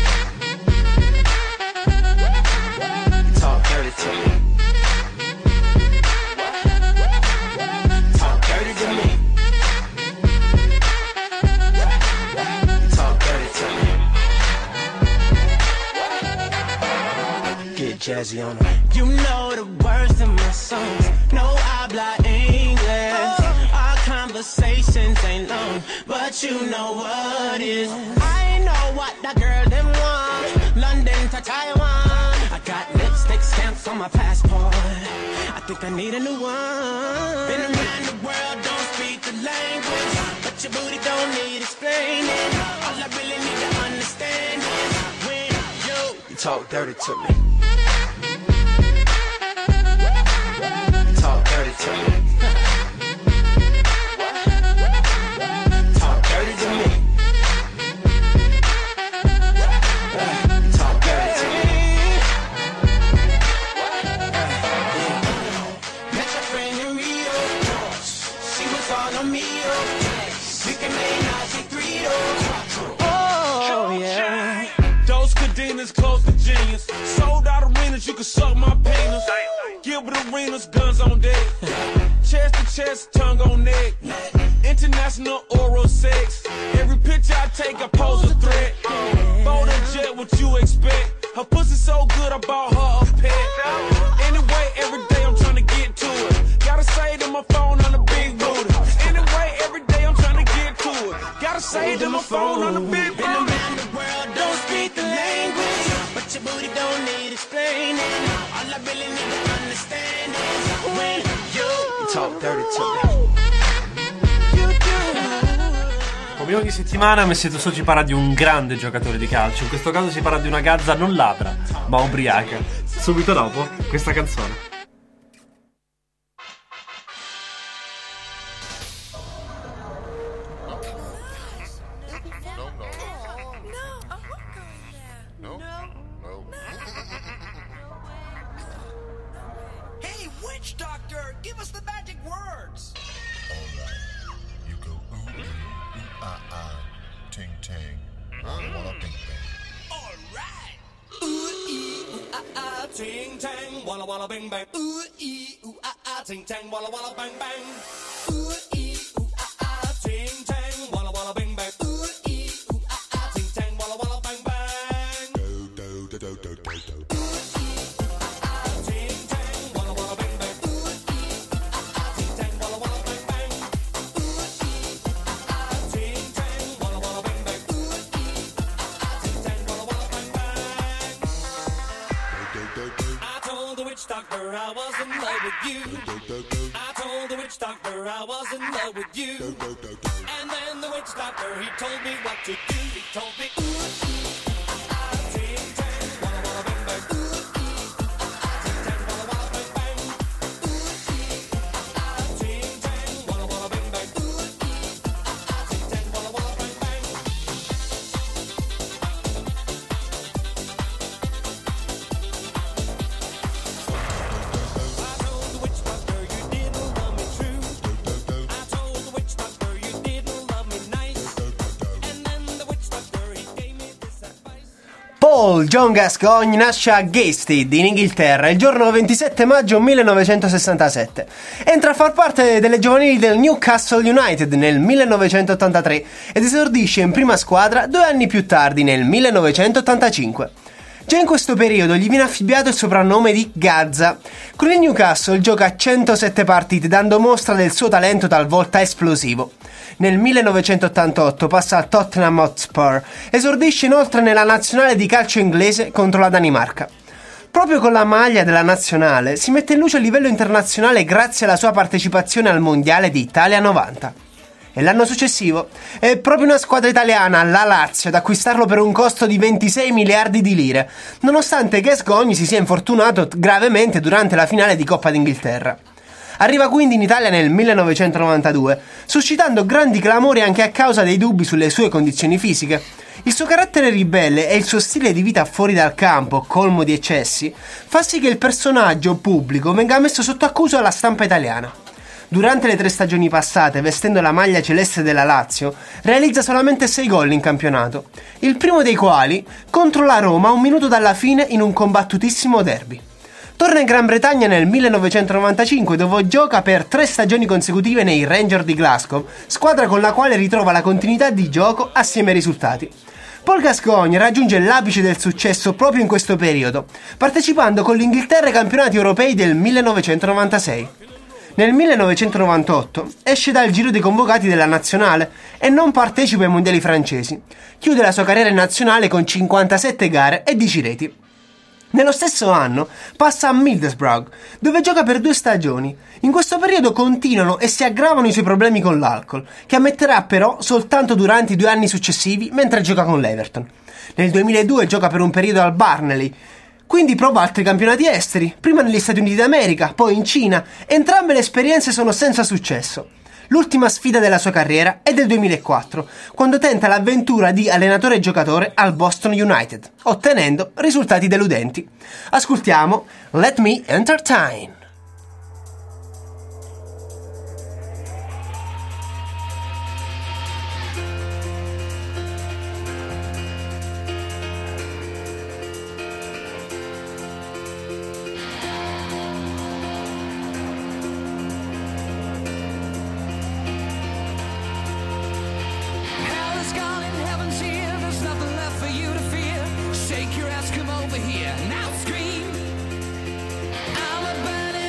You talk dirty to me. Jazzy on them. You know the words of my songs. No habla English. Our conversations ain't long, but you know what is. I know what that girl them want. London to Taiwan. I got lipstick stamps on my passport. I think I need a new one. Been around the world, don't speak the language, but your booty don't need explaining. All I really need to understand is when you talk dirty to me. Talk dirty to me. Talk dirty to me. Talk dirty to me. Met your friend in Rio. She was all on me. We can make Nazi 3. Oh yeah. Those cadenas close to genius. Sold out arenas, you can suck my penis. Gilbert Arenas, guns on deck. Chest to chest, tongue on neck. International oral sex. Every picture I take, I pose a threat. Bold and jet, what you expect? Her pussy so good, I bought her a pet. Anyway, every day I'm trying to get to it. Gotta say to my phone on the big booty. Anyway, every day I'm trying to get to it. Gotta say to my phone on the big booty. Been around the world, don't speak the language, but your booty don't need explaining. All I really need to understand is when you talk dirty to me. Come ogni settimana Messi Tu So ci parla di un grande giocatore di calcio. In questo caso si parla di una gazza non ladra, ma ubriaca. Subito dopo questa canzone. Hey, witch doctor, give us the magic words. You go ooh, ting tang, walla bing bang. All right. Ooh ee ooh ting tang, walla walla bing bang. Ooh ee ooh ting tang, walla walla bang bang. Ooh ee ooh ting tang, walla walla bing bang. Ooh ee ooh ting tang, walla walla bang bang. Do do do do do do. Doctor, I was in love with you. I told the witch doctor I was in love with you. And then the witch doctor, he told me what to do. He told me, ting tang, walla walla bang bang. Ting tang, walla walla bang bang. Ting tang, walla walla bang bang. Ting tang, walla walla bang bang. Paul John Gascoigne nasce a Gainsted, in Inghilterra, il giorno 27 maggio 1967. Entra a far parte delle giovanili del Newcastle United nel 1983 ed esordisce in prima squadra 2 anni più tardi, nel 1985. Già in questo periodo gli viene affibbiato il soprannome di Gazza. Con il Newcastle gioca 107 partite, dando mostra del suo talento talvolta esplosivo. Nel 1988 passa al Tottenham Hotspur, esordisce inoltre nella nazionale di calcio inglese contro la Danimarca. Proprio con la maglia della nazionale si mette in luce a livello internazionale grazie alla sua partecipazione al Mondiale di Italia 90. E l'anno successivo è proprio una squadra italiana, la Lazio, ad acquistarlo per un costo di 26 miliardi di lire, nonostante Gascoigne si sia infortunato gravemente durante la finale di Coppa d'Inghilterra. Arriva quindi in Italia nel 1992, suscitando grandi clamori anche a causa dei dubbi sulle sue condizioni fisiche. Il suo carattere ribelle e il suo stile di vita fuori dal campo, colmo di eccessi, fa sì che il personaggio pubblico venga messo sotto accusa alla stampa italiana. Durante le 3 stagioni passate, vestendo la maglia celeste della Lazio, realizza solamente 6 gol in campionato, il primo dei quali contro la Roma 1 minuto dalla fine in un combattutissimo derby. Torna in Gran Bretagna nel 1995, dove gioca per 3 stagioni consecutive nei Rangers di Glasgow, squadra con la quale ritrova la continuità di gioco assieme ai risultati. Paul Gascoigne raggiunge l'apice del successo proprio in questo periodo, partecipando con l'Inghilterra ai campionati europei del 1996. Nel 1998 esce dal giro dei convocati della nazionale e non partecipa ai mondiali francesi. Chiude la sua carriera in nazionale con 57 gare e 10 reti. Nello stesso anno passa a Middlesbrough, dove gioca per 2 stagioni. In questo periodo continuano e si aggravano i suoi problemi con l'alcol, che ammetterà però soltanto durante i 2 anni successivi mentre gioca con l'Everton. Nel 2002 gioca per un periodo al Burnley, quindi prova altri campionati esteri, prima negli Stati Uniti d'America, poi in Cina. Entrambe le esperienze sono senza successo. L'ultima sfida della sua carriera è del 2004, quando tenta l'avventura di allenatore e giocatore al Boston United, ottenendo risultati deludenti. Ascoltiamo Let Me Entertain. Shake your ass, come over here, now scream. I'm a burning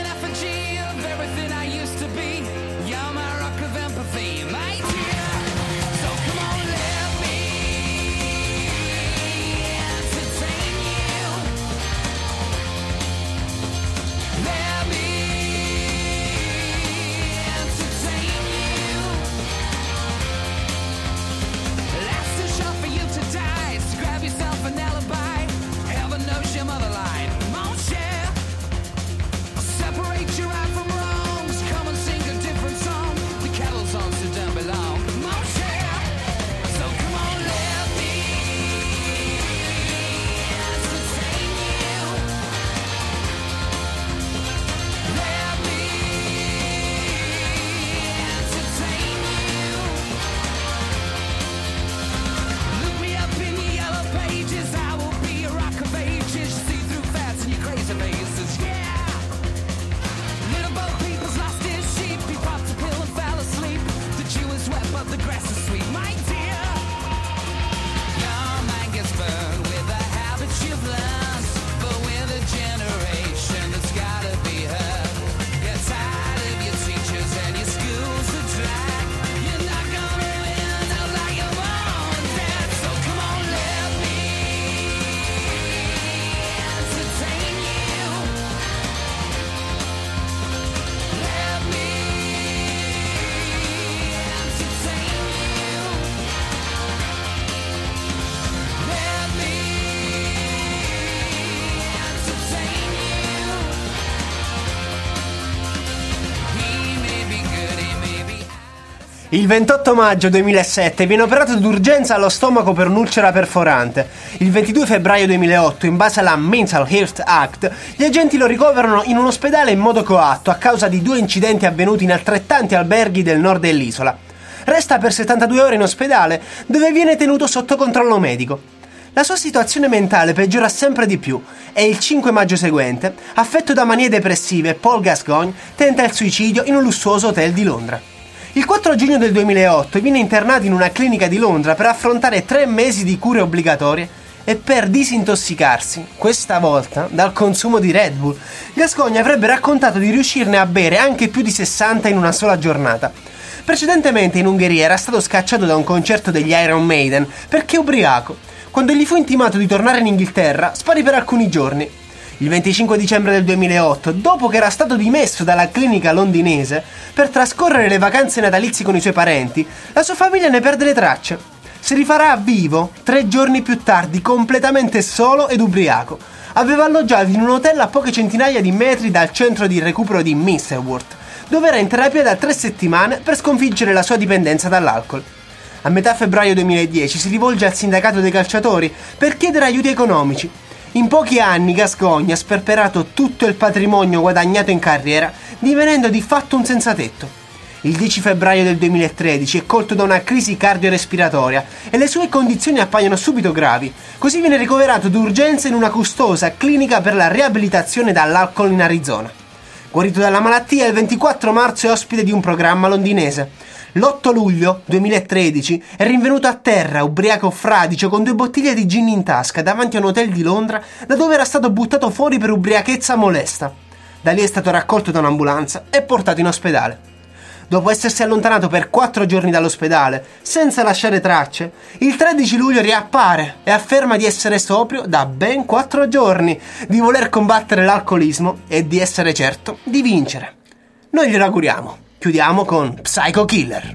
Il 28 maggio 2007 viene operato d'urgenza allo stomaco per un'ulcera perforante. Il 22 febbraio 2008, in base alla Mental Health Act, gli agenti lo ricoverano in un ospedale in modo coatto a causa di 2 incidenti avvenuti in altrettanti alberghi del nord dell'isola. Resta per 72 ore in ospedale, dove viene tenuto sotto controllo medico. La sua situazione mentale peggiora sempre di più e il 5 maggio seguente, affetto da manie depressive, Paul Gascoigne tenta il suicidio in un lussuoso hotel di Londra. Il 4 giugno del 2008 viene internato in una clinica di Londra per affrontare 3 mesi di cure obbligatorie e per disintossicarsi, questa volta dal consumo di Red Bull. Gascoigne avrebbe raccontato di riuscirne a bere anche più di 60 in una sola giornata. Precedentemente in Ungheria era stato scacciato da un concerto degli Iron Maiden perché ubriaco. Quando gli fu intimato di tornare in Inghilterra, sparì per alcuni giorni. Il 25 dicembre del 2008, dopo che era stato dimesso dalla clinica londinese per trascorrere le vacanze natalizie con i suoi parenti, la sua famiglia ne perde le tracce. Si rifarà vivo 3 giorni più tardi, completamente solo ed ubriaco. Aveva alloggiato in un hotel a poche centinaia di metri dal centro di recupero di Misselworth, dove era in terapia da 3 settimane per sconfiggere la sua dipendenza dall'alcol. A metà febbraio 2010 si rivolge al sindacato dei calciatori per chiedere aiuti economici. In pochi anni Gascoigne ha sperperato tutto il patrimonio guadagnato in carriera, divenendo di fatto un senzatetto. Il 10 febbraio del 2013 è colto da una crisi cardiorespiratoria e le sue condizioni appaiono subito gravi. Così viene ricoverato d'urgenza in una costosa clinica per la riabilitazione dall'alcol in Arizona. Guarito dalla malattia, il 24 marzo è ospite di un programma londinese. L'8 luglio 2013 è rinvenuto a terra, ubriaco fradicio, con 2 bottiglie di gin in tasca davanti a un hotel di Londra da dove era stato buttato fuori per ubriachezza molesta. Da lì è stato raccolto da un'ambulanza e portato in ospedale. Dopo essersi allontanato per 4 giorni dall'ospedale, senza lasciare tracce, il 13 luglio riappare e afferma di essere sobrio da ben 4 giorni, di voler combattere l'alcolismo e di essere certo di vincere. Noi glielo auguriamo. Chiudiamo con Psycho Killer.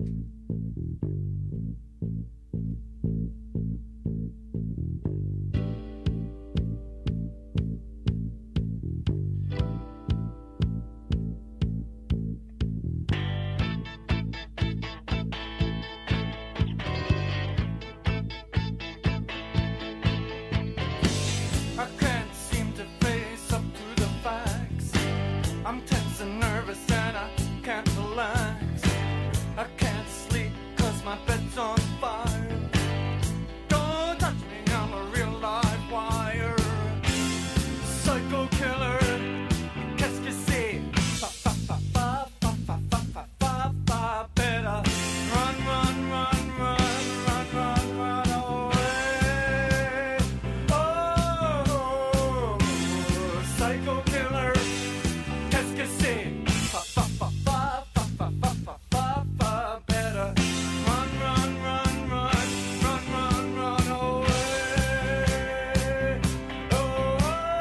I can't seem to face up to the facts. I'm tense and nervous and I can't relax. I can't sleep 'cause my bed's on fire. Don't touch me, I'm a real live wire. Psycho killer, qu'est-ce que c'est? Fa fa fa fa fa fa fa fa fa fa. Better run, run, run, run, run, run, run away. Oh, psycho killer, qu'est-ce que c'est? Fa fa fa fa fa fa fa fa fa fa. Better run, run, run, run, run, run, run away. Oh,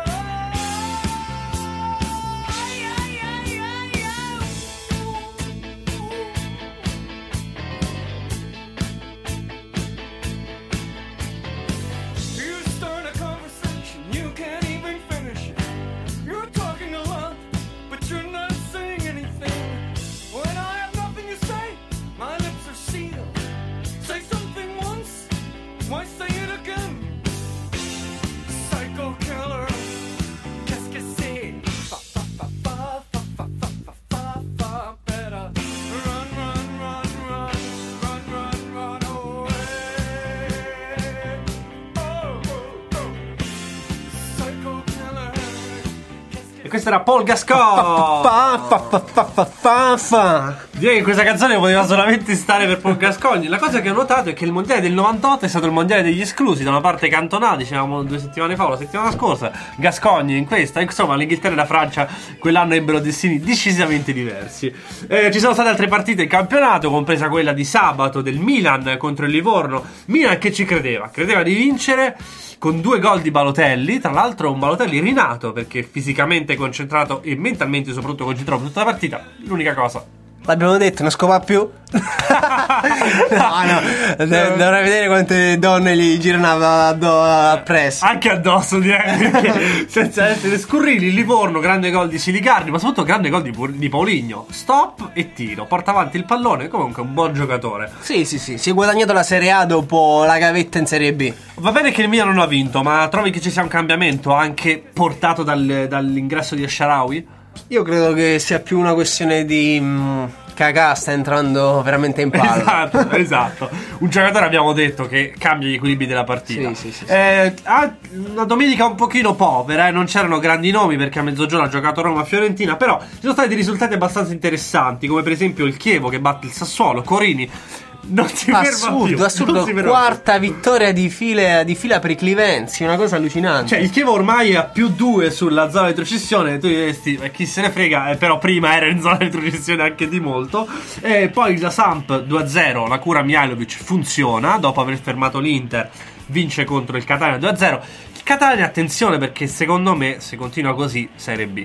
you start a conversation, you can't even finish it. You're talking a lot, but you're not saying anything. When I have nothing to say, my lips are sealed. Say something once, why say it again? Psycho killer, qu'est-ce que c'est? Fa fa fa fa fa fa fa fa fa fa. Better run, run, run, run, run, run, run away. Oh, oh, oh. Psycho killer. E questo era Paul Gascoigne. Direi che questa canzone poteva solamente stare per Paul Gascoigne. La cosa che ho notato è che il mondiale del 98 è stato il mondiale degli esclusi. Da una parte Cantona, dicevamo 2 settimane fa o la settimana scorsa, Gascoigne in questa. Insomma, l'Inghilterra e la Francia quell'anno ebbero destini decisamente diversi. Ci sono state altre partite in campionato, compresa quella di sabato del Milan contro il Livorno. Milan che ci credeva di vincere, con 2 gol di Balotelli. Tra l'altro un Balotelli rinato, perché fisicamente concentrato e mentalmente soprattutto concentrato per tutta la partita. L'unica cosa, L'abbiamo detto, non scopa più. Dovrei vedere quante donne gli girano appresso. Anche addosso, direi, perché senza essere scurrili. Livorno, grande gol di Silicardi, ma soprattutto grande gol di Paulinho. Stop e tiro, porta avanti il pallone. Comunque un buon giocatore. Sì, si è guadagnato la Serie A dopo la gavetta in Serie B. Va bene che il Milan non ha vinto, ma trovi che ci sia un cambiamento anche portato dall'ingresso di Esharawi? Io credo che sia più una questione di Kakà sta entrando veramente in palla. Esatto. Un giocatore, abbiamo detto, che cambia gli equilibri della partita. Sì. Una domenica un pochino povera, non c'erano grandi nomi perché a mezzogiorno ha giocato Roma-Fiorentina, però ci sono stati dei risultati abbastanza interessanti, come per esempio il Chievo che batte il Sassuolo. Corini non si ferma più. Assurdo, quarta vittoria di fila per i clivenzi, una cosa allucinante. Cioè il Chievo ormai è a +2 sulla zona di retrocessione. Tu diresti, chi se ne frega, però prima era in zona di retrocessione anche di molto. E poi la Samp 2-0, la cura Mihajlovic funziona dopo aver fermato l'Inter, vince contro il Catania 2-0. Il Catania, attenzione, perché secondo me se continua così Serie B.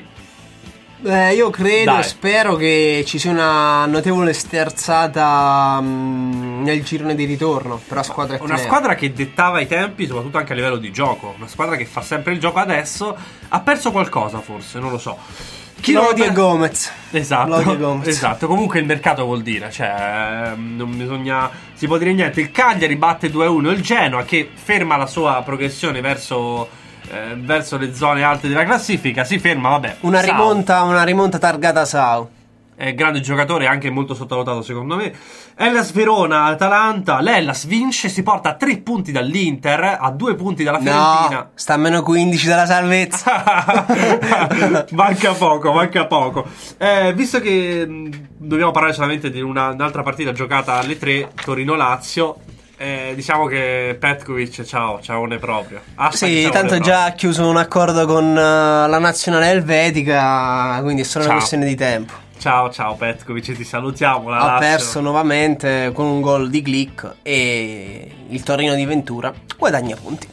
Io credo, spero che ci sia una notevole sterzata nel girone di ritorno per la squadra una squadra che dettava i tempi, soprattutto anche a livello di gioco. Una squadra che fa sempre il gioco adesso. Ha perso qualcosa forse, non lo so. Lodi e Gomez. Esatto, comunque il mercato vuol dire, cioè non bisogna, si può dire niente. Il Cagliari batte 2-1 il Genoa, che ferma la sua progressione verso le zone alte della classifica. Si ferma, vabbè. Una rimonta targata Sau. È grande giocatore, anche molto sottovalutato secondo me. Hellas Verona, Atalanta. L'Hellas vince, si porta a 3 punti dall'Inter, a 2 punti dalla Fiorentina. No, sta a meno 15 dalla salvezza. manca poco. Visto che dobbiamo parlare solamente di un'altra partita giocata alle 3, Torino-Lazio. Diciamo che Petkovic ciaone proprio. Sì, tanto proprio. Già ha chiuso un accordo con la nazionale elvetica, quindi è solo una questione di tempo. Ciao Petkovic, ti salutiamo. Ha perso nuovamente con un gol di Glick e il Torino di Ventura guadagna punti.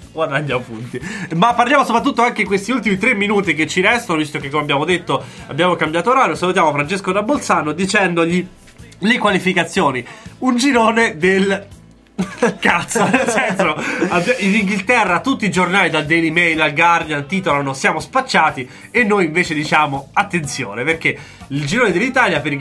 Ma parliamo soprattutto anche in questi ultimi 3 minuti che ci restano, visto che, come abbiamo detto, abbiamo cambiato orario. Salutiamo Francesco da Bolzano dicendogli le qualificazioni. Un girone del cazzo, nel senso, in Inghilterra tutti i giornali, dal Daily Mail al Guardian, titolano "siamo spacciati", e noi invece diciamo attenzione, perché il girone dell'Italia, per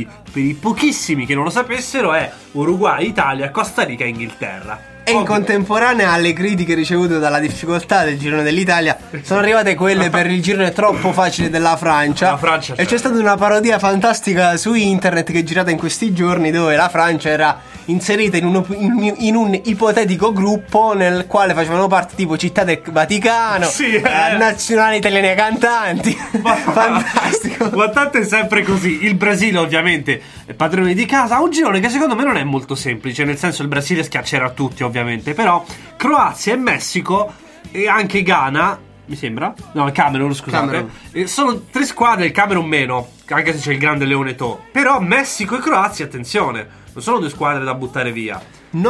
i pochissimi che non lo sapessero, è Uruguay, Italia, Costa Rica e Inghilterra. E in contemporanea alle critiche ricevute dalla difficoltà del girone dell'Italia sono arrivate quelle per il girone troppo facile della Francia. E c'è stata una parodia fantastica su internet che è girata in questi giorni, dove la Francia era inserita in un ipotetico gruppo nel quale facevano parte tipo Città del Vaticano, nazionali italiane cantanti. Fantastico. Ma tanto è sempre così. Il Brasile ovviamente è padrone di casa. Un girone che secondo me non è molto semplice, nel senso il Brasile schiaccerà tutti ovviamente, però Croazia e Messico e anche Ghana, mi sembra, no, il Camerun, scusate, sono 3 squadre, il Camerun meno, anche se c'è il grande Leone To. Però Messico e Croazia, attenzione, non sono 2 squadre da buttare via.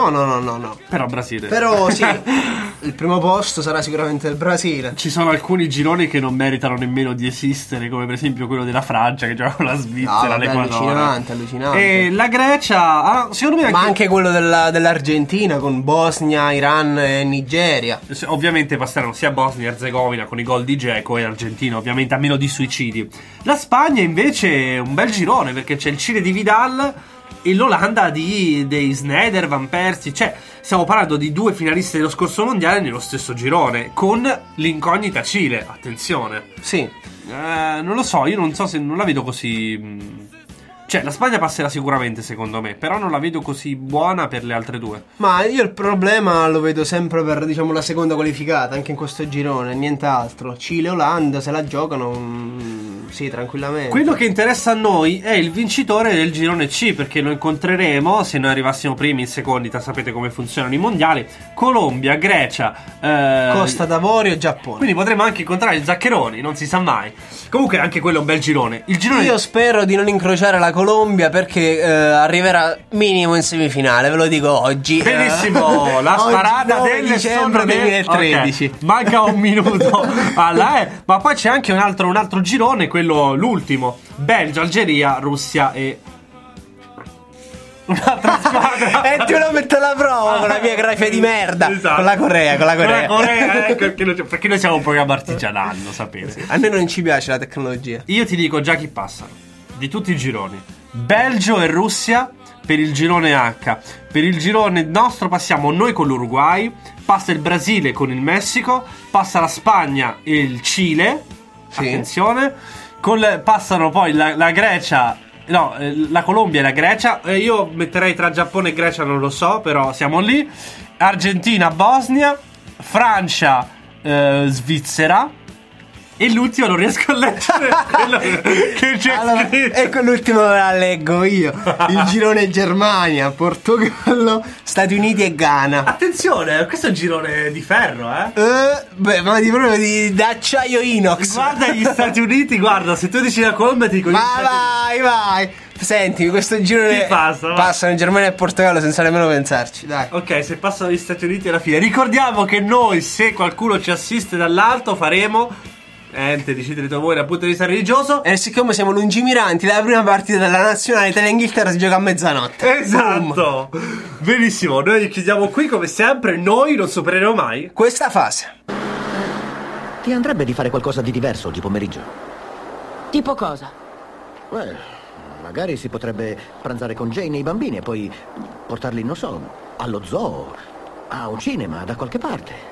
No. Però Brasile. Però sì, il primo posto sarà sicuramente il Brasile. Ci sono alcuni gironi che non meritano nemmeno di esistere, come per esempio quello della Francia che gioca con la Svizzera, l'Equador. Allucinante. E la Grecia, secondo me ma anche quello dell'Argentina con Bosnia, Iran e Nigeria. Ovviamente passeranno sia Bosnia e Erzegovina con i gol di Dzeko, e Argentina ovviamente a meno di suicidi. La Spagna invece è un bel girone, perché c'è il Cile di Vidal e l'Olanda dei Sneijder, Van Persie. Cioè stiamo parlando di 2 finalisti dello scorso mondiale nello stesso girone, con l'incognita Cile, attenzione. Sì. Non lo so, io non so se non la vedo così. Cioè la Spagna passerà sicuramente secondo me, però non la vedo così buona per le altre 2. Ma io il problema lo vedo sempre per, diciamo, la seconda qualificata, anche in questo girone, nient'altro. Cile e Olanda se la giocano sì, tranquillamente. Quello che interessa a noi è il vincitore del girone C, perché lo incontreremo, se noi arrivassimo primi, in secondi, sapete come funzionano i mondiali, Colombia, Grecia, Costa d'Avorio e Giappone. Quindi potremo anche incontrare i Zaccheroni, non si sa mai. Comunque anche quello è un bel girone. Io spero di non incrociare la Colombia, perché arriverà minimo in semifinale, ve lo dico oggi. Benissimo, la sparata del dicembre 2013. Okay. Manca un minuto ma poi c'è anche un altro girone, quello l'ultimo: Belgio, Algeria, Russia e un'altra squadra. E ti lo metto alla prova con la mia grafia di merda. Esatto. Con la Corea. Perché noi siamo un programma artigianale, lo sapete. A noi non ci piace la tecnologia. Io ti dico già chi passano di tutti i gironi: Belgio e Russia per il girone H. Per il girone nostro passiamo noi con l'Uruguay, passa il Brasile con il Messico, passa la Spagna e il Cile. Sì. Attenzione. Passano poi la Grecia. No, la Colombia e la Grecia. Io metterei tra Giappone e Grecia, non lo so, però siamo lì. Argentina, Bosnia, Francia, Svizzera. E l'ultimo non riesco a leggere quello che c'è scritto. Ecco l'ultimo la leggo io. Il girone Germania, Portogallo, Stati Uniti e Ghana. Attenzione, questo è un girone di ferro, Beh, ma proprio d'acciaio inox. Guarda gli Stati Uniti, guarda, se tu dici la Colombia ti dico. Ma vai. Senti, questo girone passano Germania e Portogallo senza nemmeno pensarci, dai. Ok, se passano gli Stati Uniti alla fine. Ricordiamo che noi, se qualcuno ci assiste dall'alto, faremo decidete voi dal punto di vista religioso. E siccome siamo lungimiranti, la prima partita della nazionale Italia-Inghilterra si gioca a mezzanotte. Esatto. Benissimo, noi chiudiamo qui come sempre. Noi non supereremo mai questa fase. Ti andrebbe di fare qualcosa di diverso oggi pomeriggio? Tipo cosa? Magari si potrebbe pranzare con Jane e i bambini e poi portarli, non so, allo zoo, a un cinema, da qualche parte.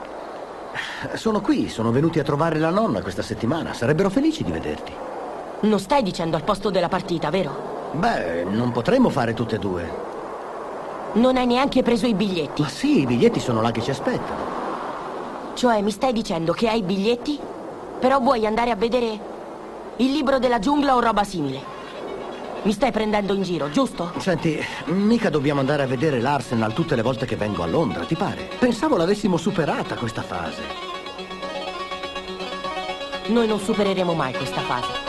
Sono qui, sono venuti a trovare la nonna questa settimana. Sarebbero felici di vederti. Non stai dicendo al posto della partita, vero? Beh, non potremmo fare tutte e due. Non hai neanche preso i biglietti. Ma sì, i biglietti sono là che ci aspettano. Cioè, mi stai dicendo che hai i biglietti? Però vuoi andare a vedere il libro della giungla o roba simile? Mi stai prendendo in giro, giusto? Senti, mica dobbiamo andare a vedere l'Arsenal tutte le volte che vengo a Londra, ti pare? Pensavo l'avessimo superata questa fase. Noi non supereremo mai questa fase.